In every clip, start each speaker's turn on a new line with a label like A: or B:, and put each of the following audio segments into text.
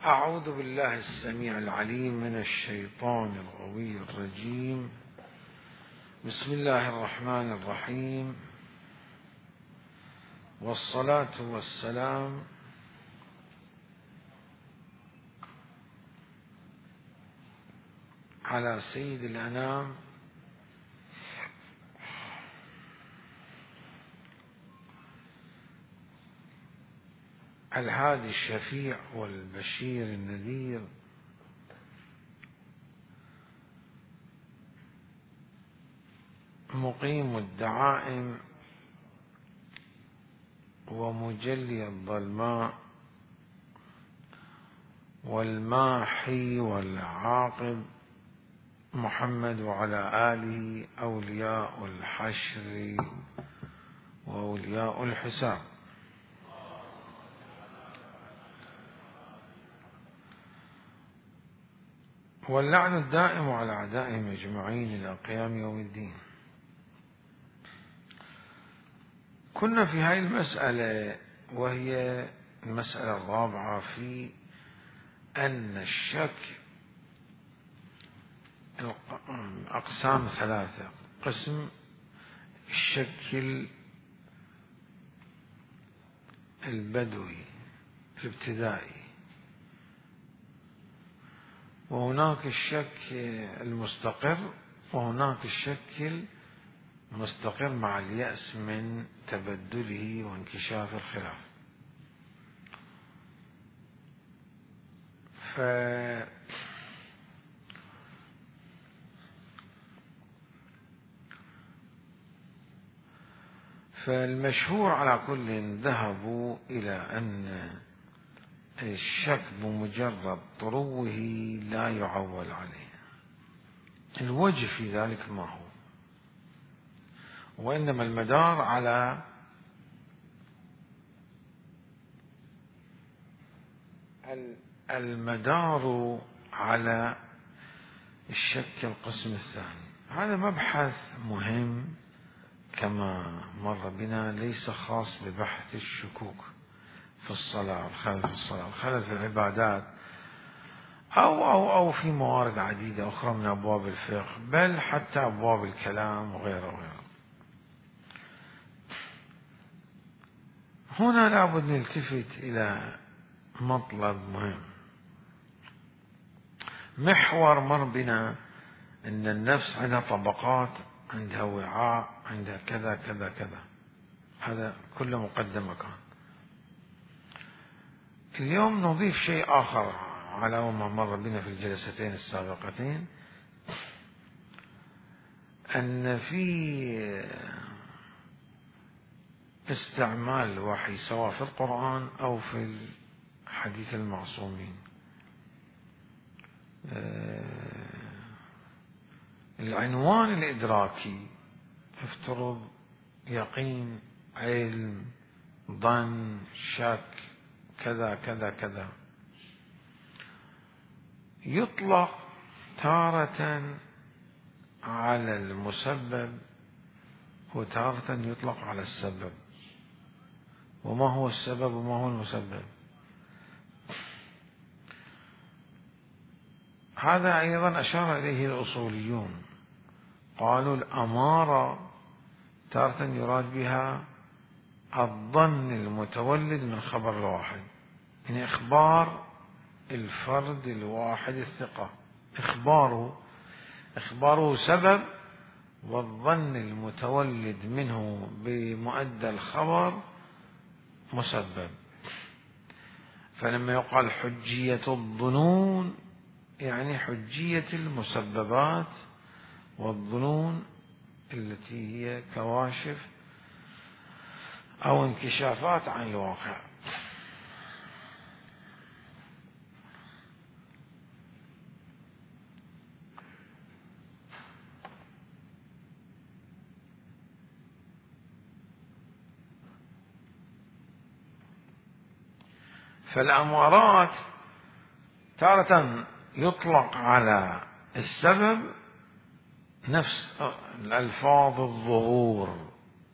A: أعوذ بالله السميع العليم من الشيطان الغوي الرجيم. بسم الله الرحمن الرحيم، والصلاة والسلام على سيد الأنام الهادي الشفيع والبشير النذير، مقيم الدعائم ومجلي الظلماء والماحي والعاقب، محمد وعلى آله أولياء الحشر وأولياء الحساب. واللعن الدائم على أعدائهم أجمعين إلى قيام يوم الدين. كنا في هذه المسألة، وهي المسألة الرابعة، في أن الشك أقسام ثلاثة. قسم الشك البدوي الابتدائي، وهناك الشك المستقر، وهناك الشك المستقر مع اليأس من تبدله وانكشاف الخلاف. فالمشهور على كل ذهبوا إلى أن الشك بمجرد طروه لا يعول عليه. الوجه في ذلك ما هو؟ وإنما المدار على الشك القسم الثاني. هذا مبحث مهم كما مر بنا، ليس خاص ببحث الشكوك في الصلاة، الخلل في الصلاة، الخلل في العبادات، أو في موارد عديدة أخرى من أبواب الفقه، بل حتى أبواب الكلام وغيره وغيره. هنا لابد نلتفت إلى مطلب مهم، محور مر بنا، أن النفس عندها طبقات، عندها وعاء، عندها كذا كذا كذا. هذا كله مقدمة كان. اليوم نضيف شيء آخر على ما مر بنا في الجلستين السابقتين، أن في استعمال الوحي سواء في القرآن أو في حديث المعصومين، العنوان الإدراكي افترض يقين، علم، ظن، شك، كذا كذا كذا، يطلق تارة على المسبب وتارة يطلق على السبب. وما هو السبب وما هو المسبب؟ هذا أيضا أشار إليه الأصوليون، قالوا الأمارة تارة يراد بها الظن المتولد من خبر الواحد، يعني إخبار الفرد الواحد الثقة، إخباره سبب، والظن المتولد منه بمؤدى الخبر مسبب. فلما يقال حجية الظنون يعني حجية المسببات والظنون التي هي كواشف أو انكشافات عن الواقع. فالأمارات تارة يطلق على السبب، نفس الألفاظ الظهور،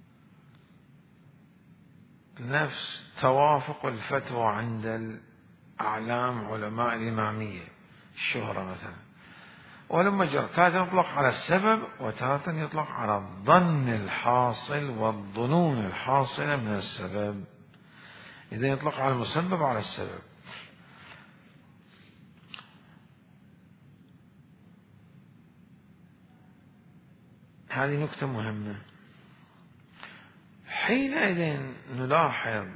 A: نفس توافق الفتوى عند أعلام علماء الإمامية، الشهرة مثلا. والمجرى تارة يطلق على السبب، وتارة يطلق على الظن الحاصل والظنون الحاصلة من السبب. إذا يطلق على المسبب على السبب. هذه نكتة مهمة. حينئذ نلاحظ،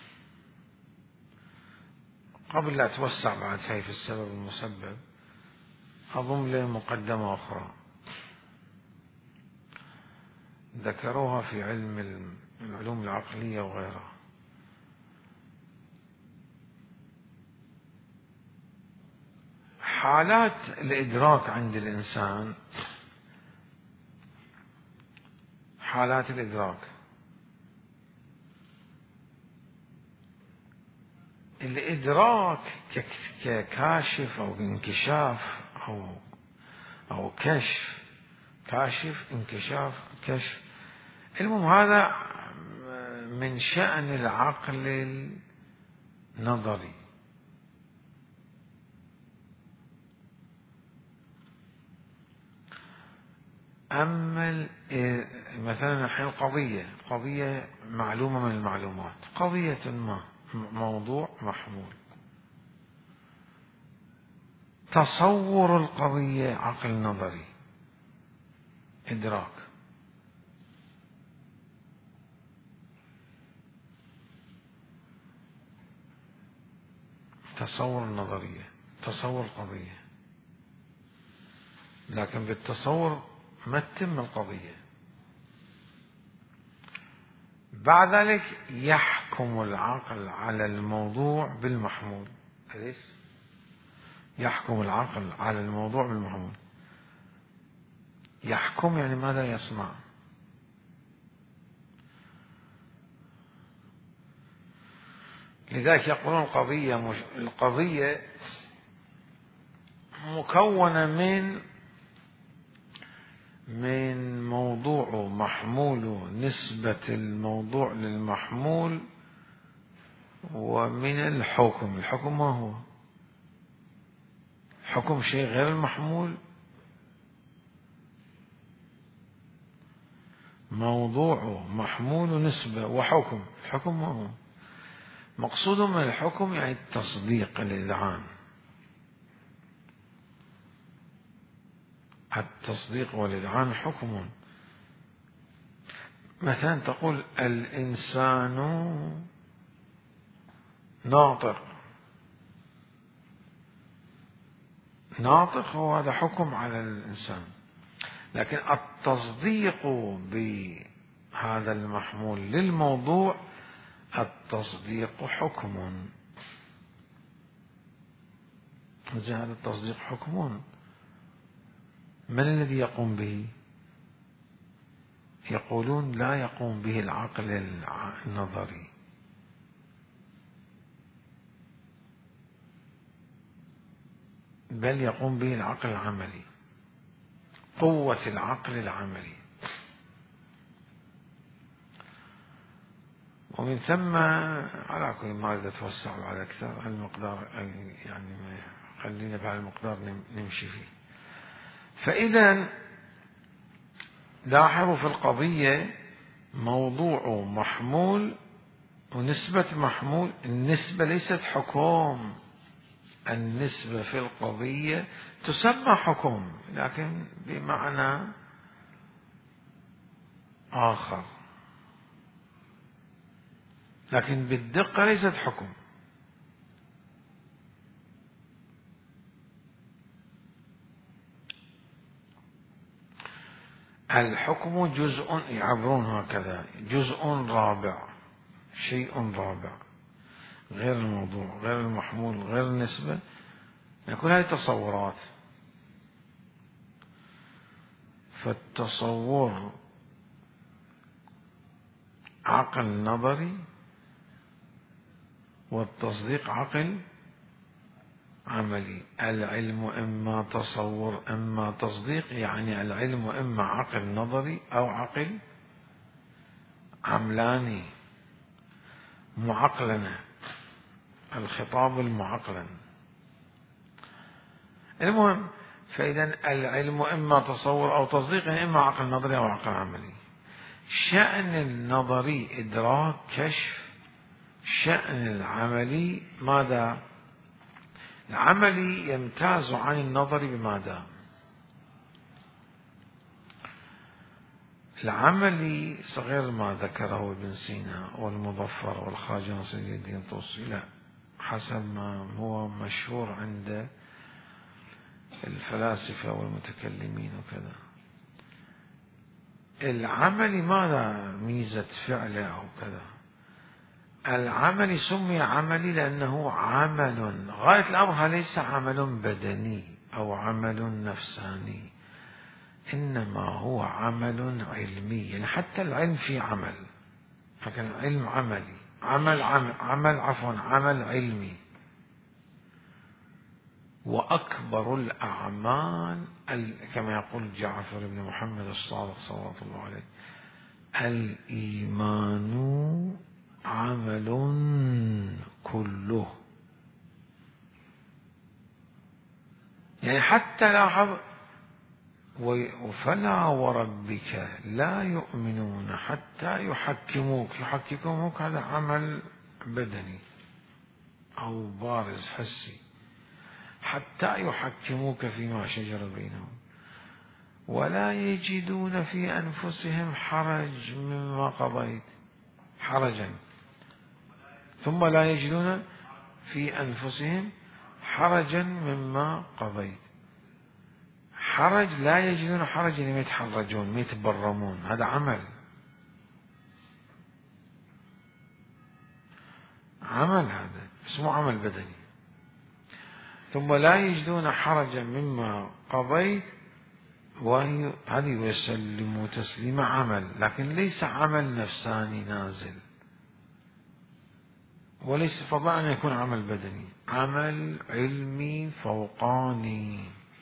A: قبل لا أتوسع بعد في السبب والمسبب، أضم لي مقدمة أخرى ذكروها في علم العلوم العقلية وغيرها. حالات الإدراك عند الإنسان، حالات الإدراك، الإدراك ككاشف أو انكشاف أو كشف، كاشف انكشاف كشف، المهم هذا من شأن العقل النظري. أما مثلا الحين قضية معلومة من المعلومات، قضية ما، موضوع محمول، تصور القضية عقل نظري، إدراك. تصور النظرية، تصور القضية، لكن بالتصور ما تتم القضية. بعد ذلك يحكم العقل على الموضوع بالمحمول. أليس يحكم العقل على الموضوع بالمحمول؟ يحكم يعني ماذا يصنع؟ لذلك يقولون القضية مكونة من موضوع ومحمول، نسبة الموضوع للمحمول، ومن الحكم. الحكم ما هو؟ حكم شيء غير المحمول. موضوع محمول ونسبة وحكم. الحكم ما هو؟ مقصود من الحكم يعني التصديق، الإذعان. التصديق والإذعان حكم. مثلا تقول الإنسان ناطق، ناطق هو هذا حكم على الإنسان، لكن التصديق بهذا المحمول للموضوع، التصديق حكم. هذا التصديق حكم، من الذي يقوم به؟ يقولون لا يقوم به العقل النظري، بل يقوم به العقل العملي، قوة العقل العملي. ومن ثم على كل ما أريد أتوسع بعد أكثر المقدار، يعني خلينا بهذا المقدار نمشي فيه. فإذا لاحظوا في القضية موضوع محمول ونسبة محمول. النسبة ليست حكم، النسبة في القضية تسمى حكم لكن بمعنى آخر، لكن بالدقة ليست حكم. الحكم جزء، يعبرون هكذا، جزء رابع، شيء رابع، غير الموضوع، غير المحمول، غير النسبة. كل هذه تصورات. فالتصور عقل نظري، والتصديق عقل عملي. العلم إما تصور إما تصديق، يعني العلم إما عقل نظري أو عقل عملاني، معقلنة. الخطاب المعقلا. المهم، فإذا العلم إما تصور أو تصديق، إما عقل نظري أو عقل عملي. شأن النظري إدراك كشف، شأن العملي ماذا؟ العملي يمتاز عن النظري بماذا؟ العملي صغير ما ذكره ابن سينا والمظفر والخواجة نصر الدين الطوسي، لا، حسب ما هو مشهور عند الفلاسفة والمتكلمين وكذا. العمل ماذا ميزة فعله أو كذا؟ العمل سمي عملي لأنه عمل، غاية الأمر ليس عمل بدني أو عمل نفساني، إنما هو عمل علمي. يعني حتى العلم فيه عمل، لكن العلم عملي، عمل علمي. وأكبر الأعمال كما يقول جعفر بن محمد الصادق صلى الله عليه، الإيمان عمل كله. يعني حتى لاحظ، فلا وربك لا يؤمنون حتى يحكموك هذا عمل بدني أو بارز حسي، حتى يحكموك فيما شجر بينهم ولا يجدون في أنفسهم حرج مما قضيت، حرجا، ثم لا يجدون في أنفسهم حرجا مما قضيت. حرج، لا يجدون حرجا، يعني يتحرجون يتبرمون، هذا عمل هذا اسمه عمل بدني. ثم لا يجدون حرجا مما قضيت، هذه يسلم تسليم عمل، لكن ليس عمل نفساني نازل، وليس فضلا أن يكون عمل بدني، عمل علمي فوقاني،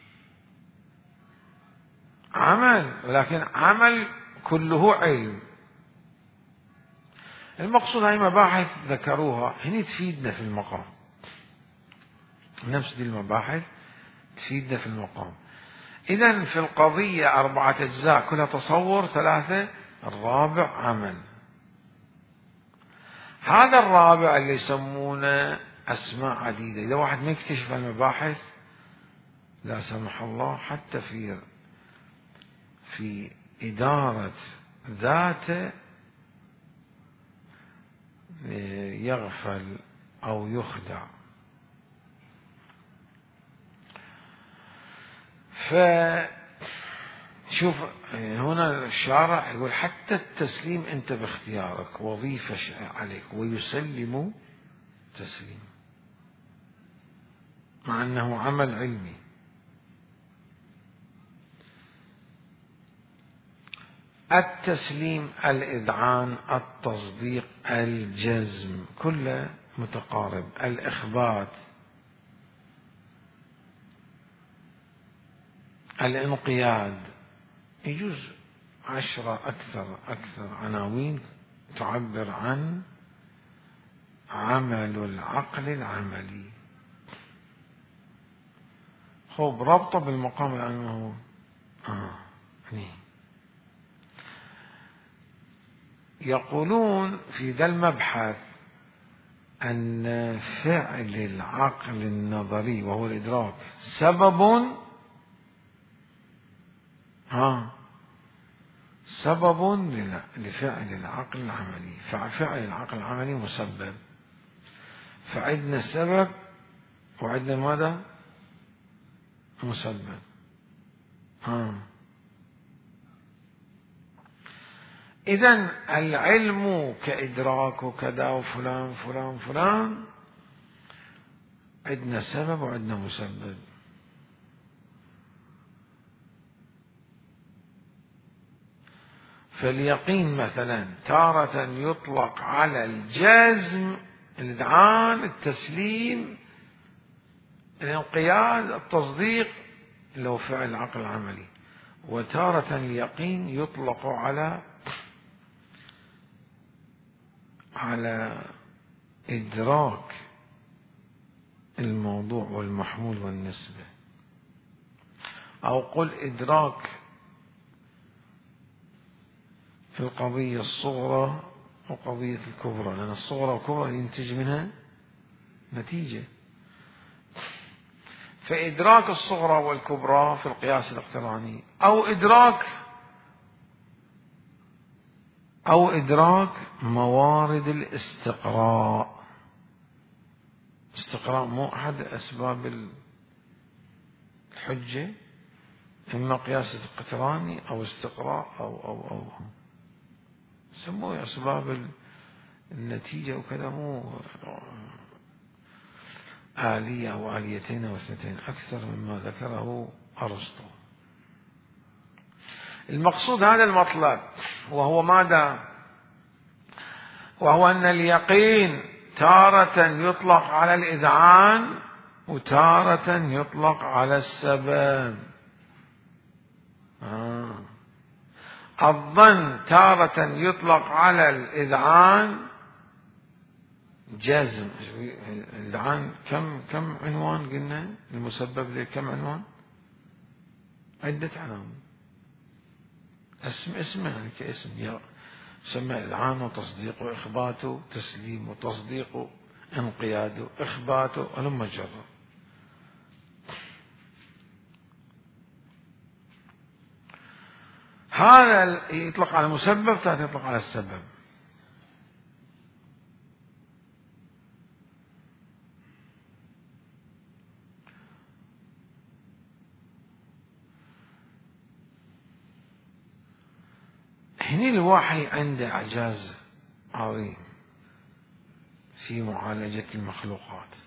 A: عمل، ولكن عمل كله علم. المقصود هاي مباحث ذكروها هني تفيدنا في المقام، نفس دي المباحث تفيدنا في المقام. إذن في القضية 4 أجزاء كلها تصور، 3 الرابع عمل. هذا الرابع اللي يسمونه أسماء عديدة، إذا واحد ما يكتشف المباحث لا سمح الله حتى في إدارة ذاته يغفل أو يخدع. فشوف هنا الشارع يقول حتى التسليم أنت باختيارك، وظيفة عليك، ويسلم تسليم، مع أنه عمل علمي. التسليم، الإذعان، التصديق، الجزم، كله متقارب. الإخبات، الانقياد، يجوز 10 أكثر عناوين تعبر عن عمل العقل العملي. خب ربطه بالمقام لأنه يقولون في ذا المبحث أن فعل العقل النظري وهو الإدراك سبب لفعل العقل العملي، ففعل العقل العملي مسبب، فعندنا سبب وعندنا ماذا؟ مسبب. إذن العلم كإدراك وكذا وفلان فلان فلان، عندنا سبب وعندنا مسبب. فاليقين مثلا تارة يطلق على الجزم، الإذعان، التسليم، الانقياد، التصديق، اللي هو فعل العقل العملي. وتارة اليقين يطلق على إدراك الموضوع والمحمول والنسبة، أو قل إدراك في القضية الصغرى وقضية الكبرى، لأن الصغرى والكبرى ينتج منها نتيجة. فإدراك الصغرى والكبرى في القياس الاقتراني، أو إدراك موارد الاستقراء. استقراء مو أحد أسباب الحجة، إما قياس اقتراني أو استقراء أو سموه أسباب النتيجة وكذا، مو آلية أو آليتين أو اثنتين، أكثر مما ذكره أرسطو. المقصود هذا المطلب، وهو ماذا؟ وهو أن اليقين تارة يطلق على الإذعان وتارة يطلق على السبب. الظن تارة يطلق على الإذعان جزم. الإذعان كم عنوان قلنا؟ المسبب له كم عنوان؟ عدة عناوين. اسم يعني كاسم يسمى إذعان وتصديق وإخبات، تسليم وتصديق، انقياد، إخبات، ولما جرى. هذا يطلق على المسبب، ثاني يطلق على السبب. هنا الوحي عنده إعجاز عظيم في معالجة المخلوقات،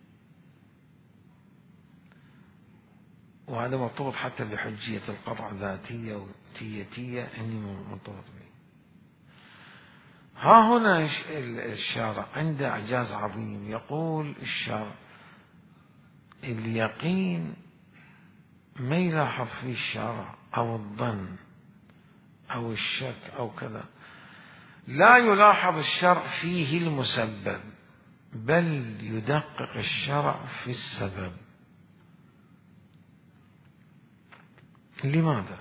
A: وهذا مرتبط حتى بحجية القطع ذاتية وتيتية، إني مرتبط به. ها هنا الشارع عنده إعجاز عظيم. يقول الشارع اليقين ما يلاحظ فيه الشارع أو الظن أو الشك أو كذا، لا يلاحظ الشرع فيه المسبب، بل يدقق الشرع في السبب. لماذا؟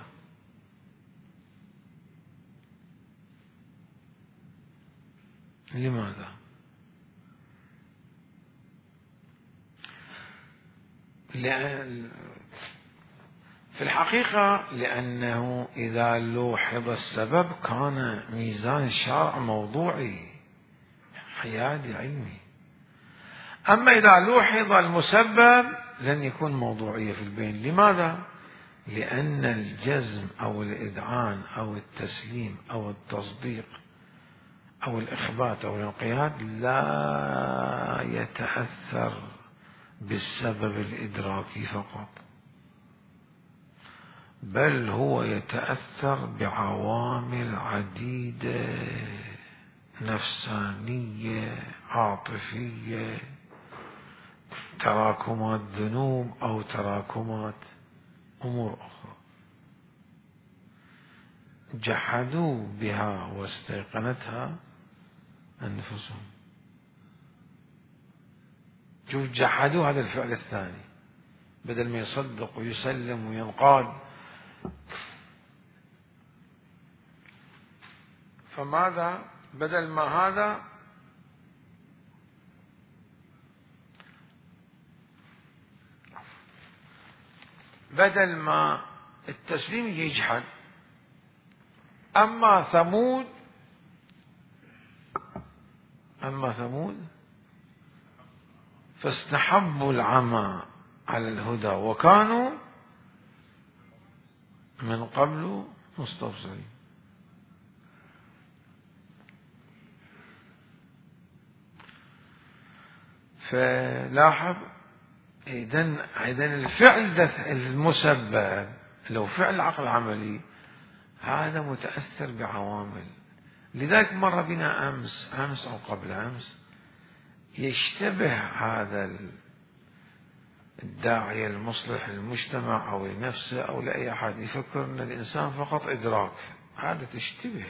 A: في الحقيقة لأنه إذا لوحظ السبب كان ميزان الشرع موضوعي حيادي علمي، أما إذا لوحظ المسبب لن يكون موضوعية في البين. لماذا؟ لأن الجزم أو الإذعان أو التسليم أو التصديق أو الإخبات أو الانقياد لا يتأثر بالسبب الإدراكي فقط، بل هو يتأثر بعوامل عديدة نفسانية، عاطفية، تراكمات ذنوب أو تراكمات أمور أخرى. جحدوا بها واستيقنتها أنفسهم. شوف، جحدوا هذا الفعل الثاني، بدل ما يصدق ويسلم وينقاد، فماذا؟ بدل ما هذا بدل ما التسليم يجحد. أما ثمود فاستحبوا العمى على الهدى وكانوا من قبل مستبصرين. فلاحظ إذن الفعل ده المسبب لو فعل عقل عملي هذا متأثر بعوامل. لذلك مر بنا أمس أو قبل أمس يشتبه هذا الداعية المصلح للمجتمع أو لنفسه أو لأي أحد، يفكر أن الإنسان فقط إدراك. هذا تشتبه.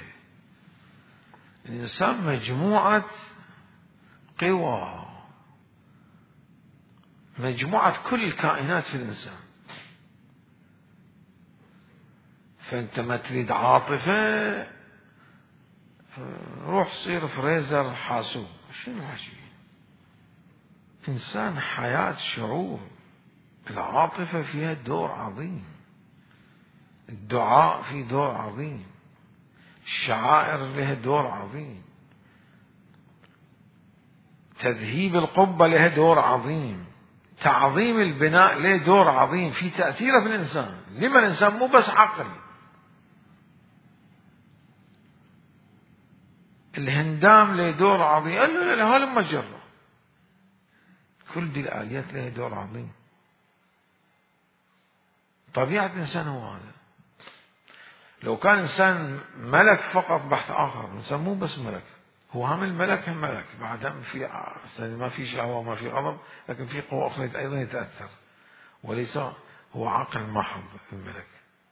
A: الإنسان مجموعة قوى مجموعة كل الكائنات في الإنسان. فأنت ما تريد عاطفة روح صير فريزر حاسوب. شنو هالشيء؟ إنسان حياة شعور، العاطفة فيها دور عظيم، الدعاء فيه دور عظيم، الشعائر لها دور عظيم، تذهيب القبة له دور عظيم، تعظيم البناء له دور عظيم في تأثيره في الإنسان. لما الإنسان مو بس عقل، الهندام له دور عظيم. قال له لا هلم مجرة، كل دي الآليات لها دور عظيم. طبيعة الإنسان هو هذا. لو كان إنسان ملك فقط بحث آخر، الإنسان مو بس ملك، هو هم الملك هم ملك، بعدهم في ما في شهوة ما في غضب، لكن في قوة أخرى أيضا يتأثر، وليس هو عقل محض الملك.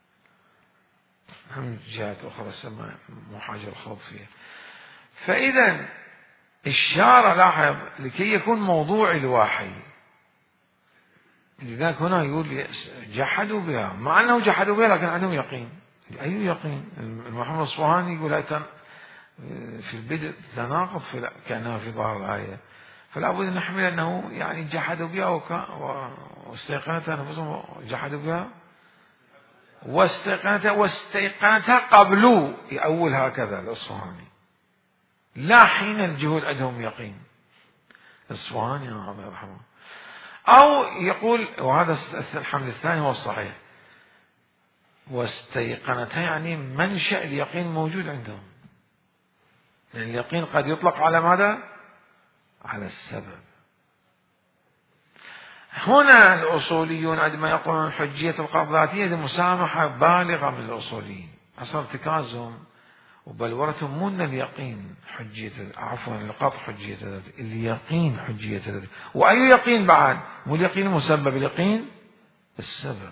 A: هم جهات أخرى السماء مو حاجة الخوض فيها. فإذا الشارع لاحظ لكي يكون موضوع الوحي، لذلك هنا يقول جحدوا بها، مع أنه جحدوا بها لكن عندهم يقين. أي يقين؟ محمد الصفواني يقول في البدء تناقض كأنها في ظاهر الآية، فلا بد أن نحمل أنه يعني جحدوا بها واستيقنتها أنفسهم، جحدوا بها واستيقنتها قبل يأول هكذا الأصفهاني، لا حين الجهود عندهم يقين. الأصفهاني الله يرحمه. أو يقول، وهذا الحمل الثاني هو الصحيح، واستيقنتها يعني منشأ اليقين موجود عندهم، لأن اليقين قد يطلق على ماذا؟ على السبب. هنا الأصوليون عندما يقولون حجية القطع ذاتية، هذه مسامحة بالغة من الأصوليين، أصل ارتكازهم وبلورتهم مو اليقين حجية، عفوا القطع حجية ذاتية، اليقين حجية ذاتية. وأي يقين بعد؟ مو اليقين المسبب، اليقين السبب،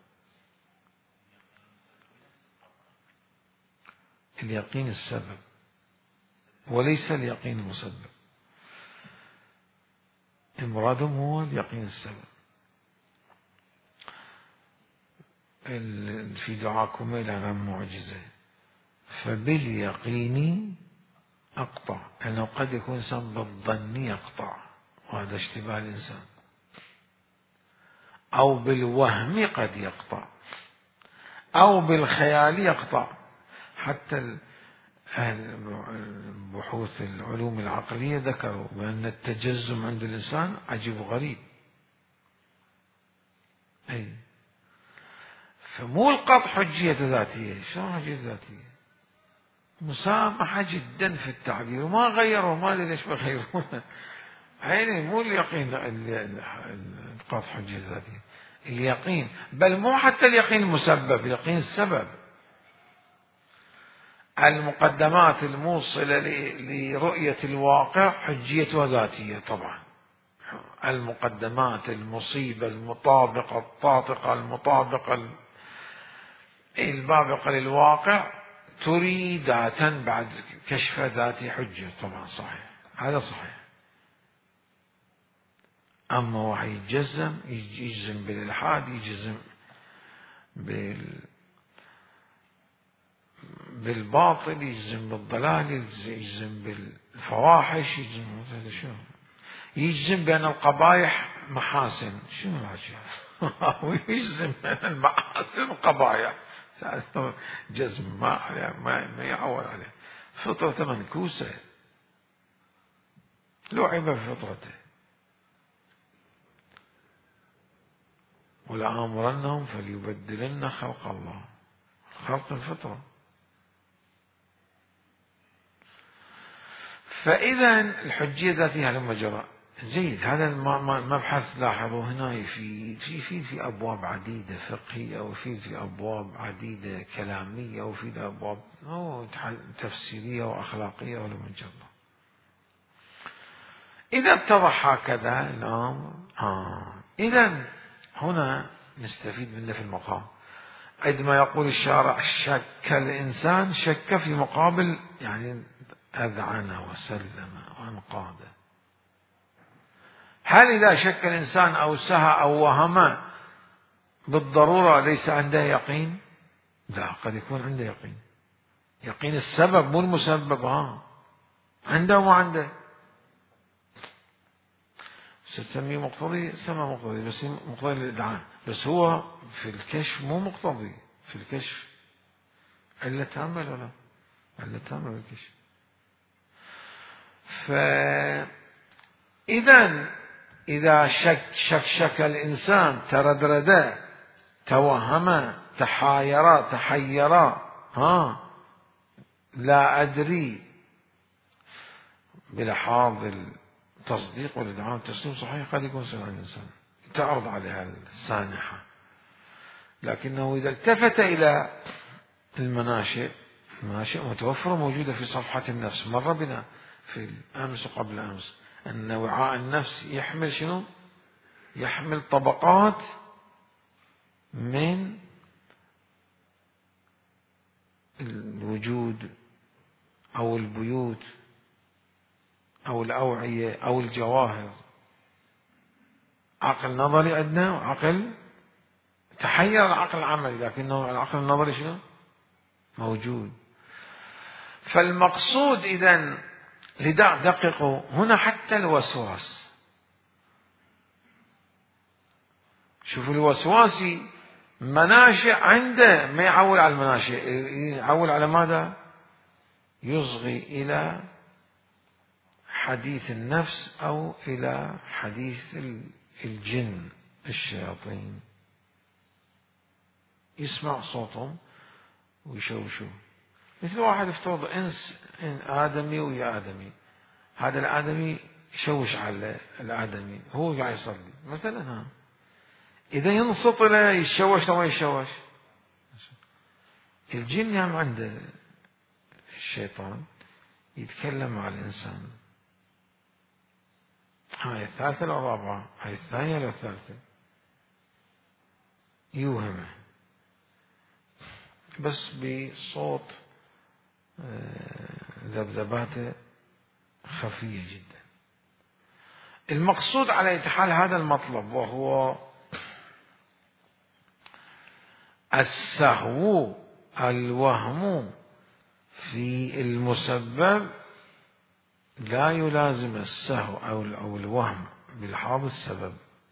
A: اليقين السبب وليس اليقين المسبب. المرادهم هو اليقين السبب. في دعاء كميل على معجزة، فباليقين أقطع، لأنه قد يكون إنسان بالظن يقطع وهذا اشتباه الإنسان، أو بالوهم قد يقطع، أو بالخيال يقطع. حتى بحوث العلوم العقلية ذكروا بأن التجزم عند الإنسان عجيب غريب. أي فمو القطع حجية ذاتية. شلون حجية ذاتية؟ مسامحة جدا في التعبير، وما غيروا، ما أدري ليش بغيرونه. عيني مو اليقين القطع حجية ذاتية، اليقين، بل مو حتى اليقين المسبب، اليقين السبب. المقدمات الموصلة لرؤية الواقع حجيتها ذاتية طبعا. المقدمات المصيبة المطابقة الطاطقة المطابقة البابقة للواقع تري ذاتا بعد كشف ذاتي حجة طبعا، صحيح، هذا صحيح. أما واحد يجزم بالإلحاد، يجزم بالباطل، يجزم بالضلال، يجزم بالفواحش، يجزم بأن القبائح محاسن. شنو هذا؟ ويجزم بأن المحاسن قبائح. جزم ما يعول عليه، فطرة منكوسة، لعب بفطرته. ولآمرنهم فليبدلن خلق الله، خلق الفطرة. فإذا الحجية ذاتها لما جرى جيد. هذا المبحث لاحظوا هنا يفيد في أبواب عديدة فقهية، ويفيد في أبواب عديدة كلامية، وفي أبواب تفسيرية وأخلاقية ولمن جرى. إذا اتضح هكذا الأمر، إذا هنا نستفيد منه في المقام. عندما يقول الشارع شك الإنسان، شك في مقابل يعني أذعن وسلم وانقاد. هل إذا شك الإنسان أو سهى أو وهم بالضرورة ليس عنده يقين؟ لا، قد يكون عنده يقين. يقين السبب مو المسبب. عنده وما عنده. تسميه مقتضي، سمى مقتضي، بس مقتضي للإدعاء، بس هو في الكشف مو مقتضي. في الكشف علة تامة ولا لا؟ علة تامة بالكشف. إذا شك الإنسان، تردد، توهم، تحير، لا أدري، بلحاظ التصديق والإدعاء والتسليم صحيح، قد يكون سمع الإنسان تعرض عليها السانحة، لكنه إذا التفت إلى المناشئ متوفرة موجودة في صفحة النفس. مر بنا في الأمس وقبل أمس أن وعاء النفس يحمل شنو؟ يحمل طبقات من الوجود أو البيوت أو الأوعية أو الجواهر. عقل نظري أدنى وعقل تحير العقل العملي، لكنه العقل النظري شنو؟ موجود. فالمقصود إذن دققوا هنا حتى الوسواس. شوفوا الوسواسي مناشئ عنده، ما يعول على المناشئ، يعول على ماذا؟ يصغي إلى حديث النفس أو إلى حديث الجن الشياطين، يسمع صوتهم ويشوشوا. مثل واحد افترض إنس آدمي ويا آدمي، هذا الآدمي يشوش على الآدمي، هو قاعد يصلي مثلا، إذا ينصت له يشوش أو ما يشوش. الجن يام عنده الشيطان يتكلم مع الإنسان. هاي الثالثة ولا الرابعة؟ هاي الثانية ولا الثالثة؟ يوهمه بس بصوت ذبذباته خفية جدا. المقصود على أي حال هذا المطلب، وهو السهو، الوهم في المسبب لا يلازم السهو أو الوهم بلحاظ السبب.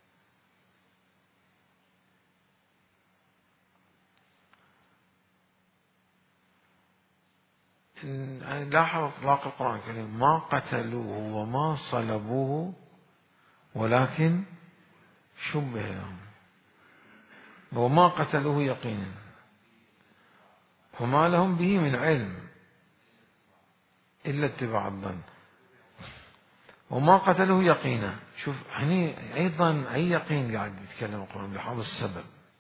A: لاحظ إطلاق القرآن الكريم: ما قتلوه وما صلبوه ولكن شبه لهم. وما قتلوه يقينا وما لهم به من علم إلا اتباع الظن. وما قتلوه يقينا. شوف هني أيضا أي يقين قاعد يتكلم القرآن بلحاظ السبب.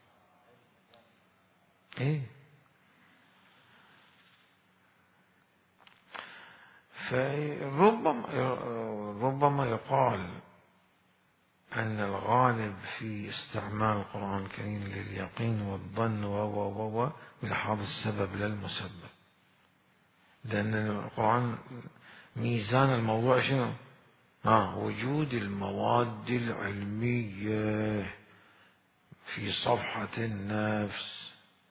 A: فربما يقال أن الغالب في استعمال القرآن الكريم لليقين والظن بلحاظ السبب لا المسبب، لأن القرآن ميزان الموضوع شنو؟ وجود المواد العلمية في صفحة النفس،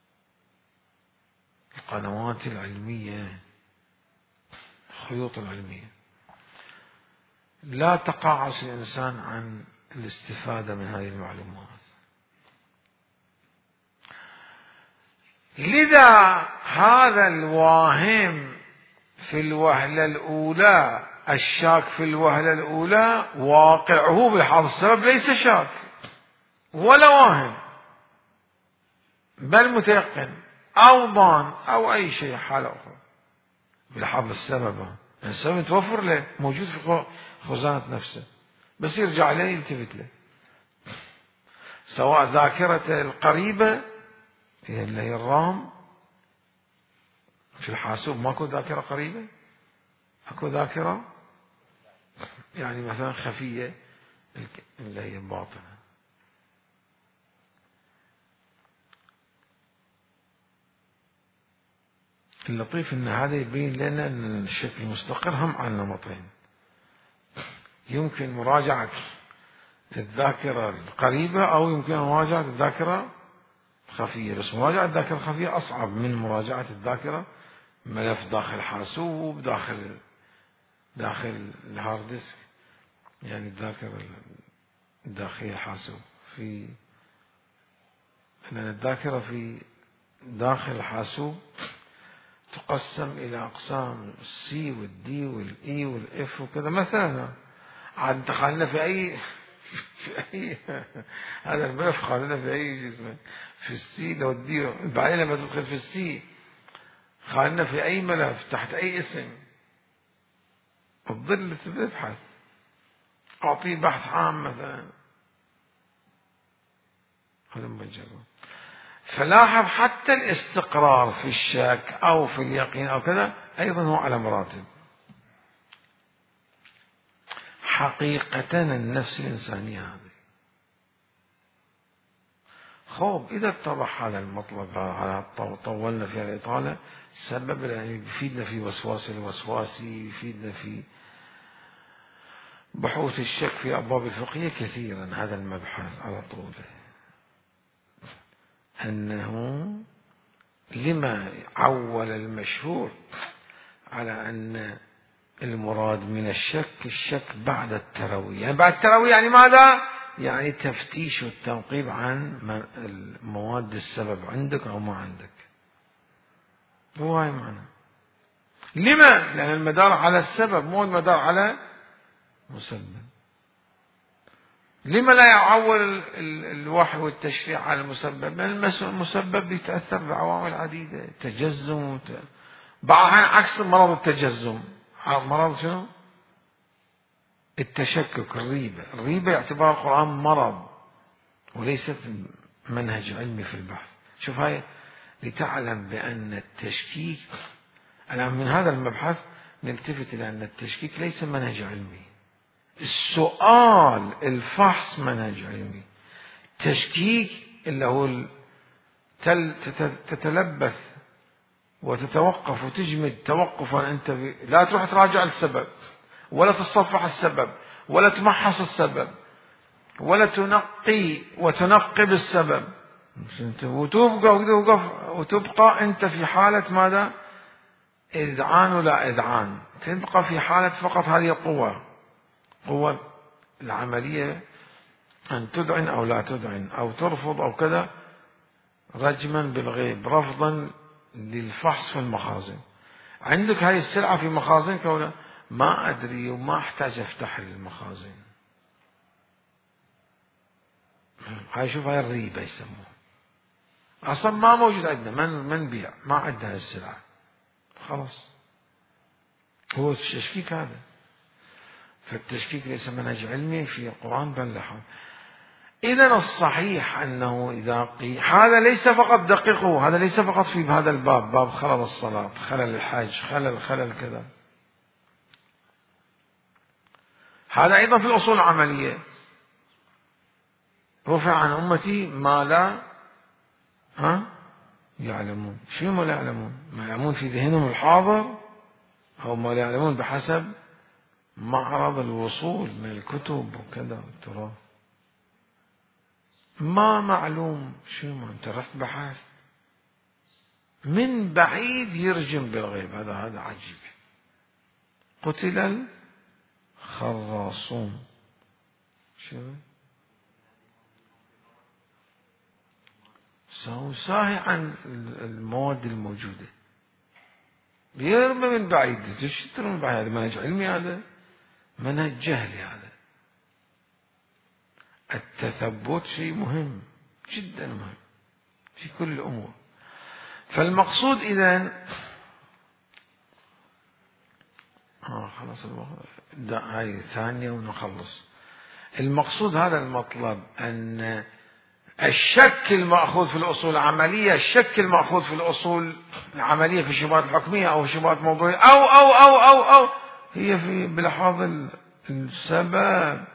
A: القنوات العلمية، الخيوط العلمية، لا تقاعس الإنسان عن الاستفادة من هذه المعلومات. لذا هذا الواهم في الوهلة الأولى، الشاك في الوهلة الأولى، واقعه بلحاظ السبب ليس شاك ولا واهم، بل متيقن أو ظان أو أي شيء حالة أخرى بلحاظ السبب. السبب متوفر له، موجود في خزانة نفسه، بس يرجع له يلتفت له. سواء ذاكرة القريبة اللي هي الرام في الحاسوب، ماكو ذاكرة قريبة، اكو ذاكرة يعني مثلا خفية اللي هي باطنة. اللطيف ان هذا يبين لنا ان الشكل المستقر هم على نمطين. يمكن مراجعة الذاكرة القريبة، أو يمكن مراجعة الذاكرة الخفية. بس مراجعة الذاكرة الخفية أصعب من مراجعة الذاكرة ملف داخل حاسوب داخل الهارد ديسك، يعني الذاكرة الداخلية الحاسوب. لأن الذاكرة في داخل الحاسوب تقسم إلى أقسام، السي والدي والإي والإف وكذا. مثلا عاد دخلنا في أي هذا الملف خلينا في أي جسم، في السي لو الدي، بعدين لما تدخل في السي خلينا في أي ملف تحت أي اسم، تظل تبحث. أعطيه بحث عام مثلا، هذا مجرد. فلاحظ حتى الاستقرار في الشك أو في اليقين أو كذا أيضا هو على مراتب. حقيقة النفس الإنسانية هذه. خوب إذا اتضح هذا المطلب، على طولنا في الإطالة، سبب يعني يفيدنا في وسواس الوسواسي، يفيدنا في بحوث الشك في أبواب الفقهية كثيرا. هذا المبحث على طوله، أنه لما عول المشهور على أن المراد من الشك بعد التروي. يعني بعد التروي يعني ماذا؟ يعني تفتيش والتنقيب عن مواد السبب عندك أو ما عندك. هو هاي معنى. لما؟ لأن المدار على السبب مو المدار على مسبب. لما لا يعول الوحي والتشريع على المسبب؟ لأن المسبب يتأثر بعوامل عديدة، تجزم بعضها عكس مرض التجزم. مرض شنو؟ التشكك، الريبة يعتبرها القرآن مرض وليست منهج علمي في البحث. شوف هاي لتعلم بأن التشكيك، الآن من هذا المبحث نلتفت إلى أن التشكيك ليس منهج علمي. السؤال الفحص منهج علمي. تشكيك اللي هو تتلبث وتتوقف وتجمد توقفا، أنت لا تروح تراجع السبب ولا تتصفح السبب ولا تمحص السبب ولا تنقي وتنقب السبب، وتبقى أنت في حالة ماذا؟ إذعان ولا إذعان. تبقى في حالة فقط هذه قوة العملية، أن تدعن أو لا تدعن أو ترفض أو كذا، رجما بالغيب، رفضا للفحص في المخازن. عندك هاي السلعة في مخازن كولا ما أدري وما أحتاج أفتح المخازن. هاي شوف هاي الريبة يسموها، أصلا ما موجود عندنا، من بيع ما عندها السلعة، خلاص. هو التشكيك هذا. فالتشكيك ليس منهج علمي في القرآن بل لحظ. إذن الصحيح أنه إذا هذا ليس فقط دقيقه، هذا ليس فقط في هذا الباب، باب خلل الصلاة، خلل الحج، خلل كذا، هذا أيضا في الأصول العملية. رفع عن أمتي ما لا يعلمون. شو ما لا يعلمون؟ ما يعلمون في ذهنهم الحاضر، أو ما لا يعلمون بحسب معرض الوصول من الكتب وكذا والتراث. ما معلوم. شو ما أنت رحت بحث من بعيد يرجم بالغيب، هذا عجيب. قتل الخراصون. شو ساهي عن المواد الموجودة، يرمي من بعيد. تشتر من بعيد. هذا منهج علمي؟ هذا منهج جهلي. هذا التثبت شيء مهم جدا، مهم في كل الأمور. فالمقصود إذن خلاص هاي ثانية ونخلص. المقصود هذا المطلب، أن الشك المأخوذ في الأصول العملية، الشك المأخوذ في الأصول العملية في الشبهات الحكمية أو الشبهات الموضوعية أو هي في بلحاظ السبب.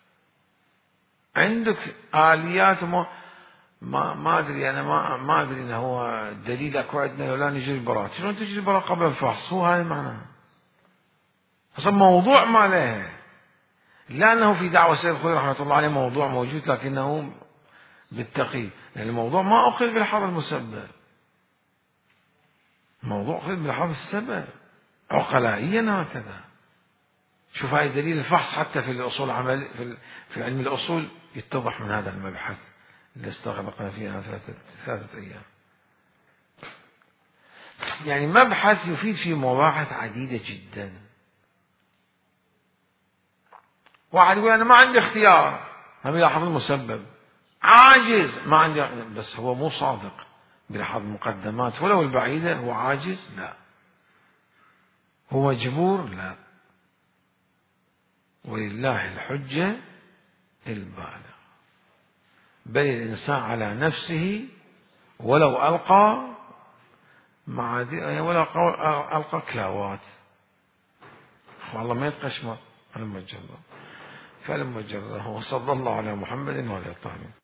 A: عندك آليات ما أدري أنا ما أدري إنه هو دليل أكو عندنا ولا نجري البراءة. شلون تجري البراءة قبل الفحص؟ هو هاي معناه أصلا موضوع ما له. لا أنه في دعوة السيد الخوئي رحمة الله عليه موضوع موجود لكنه بالتقي، لأن الموضوع ما أخذ بالحظ المسبب، موضوع أخذ بالحظ السبب عقلائيا هكذا. شوف هاي دليل الفحص حتى في الأصول في علم الأصول يتضح من هذا المبحث اللي استغرقنا فيها 3 أيام. يعني مبحث يفيد في مباحث عديدة جدا. واحد يقول أنا ما عندي اختيار، هم يلاحظ المسبب، عاجز ما عندي، بس هو مو صادق بلاحظ المقدمات ولو البعيدة. هو عاجز؟ لا. هو مجبور؟ لا. ولله الحجة البالغة، بل الإنسان على نفسه ولو ألقى ألقى كلاوات، والله ما يتقشمر. فلما جره وصلى الله على محمد وعلى آله.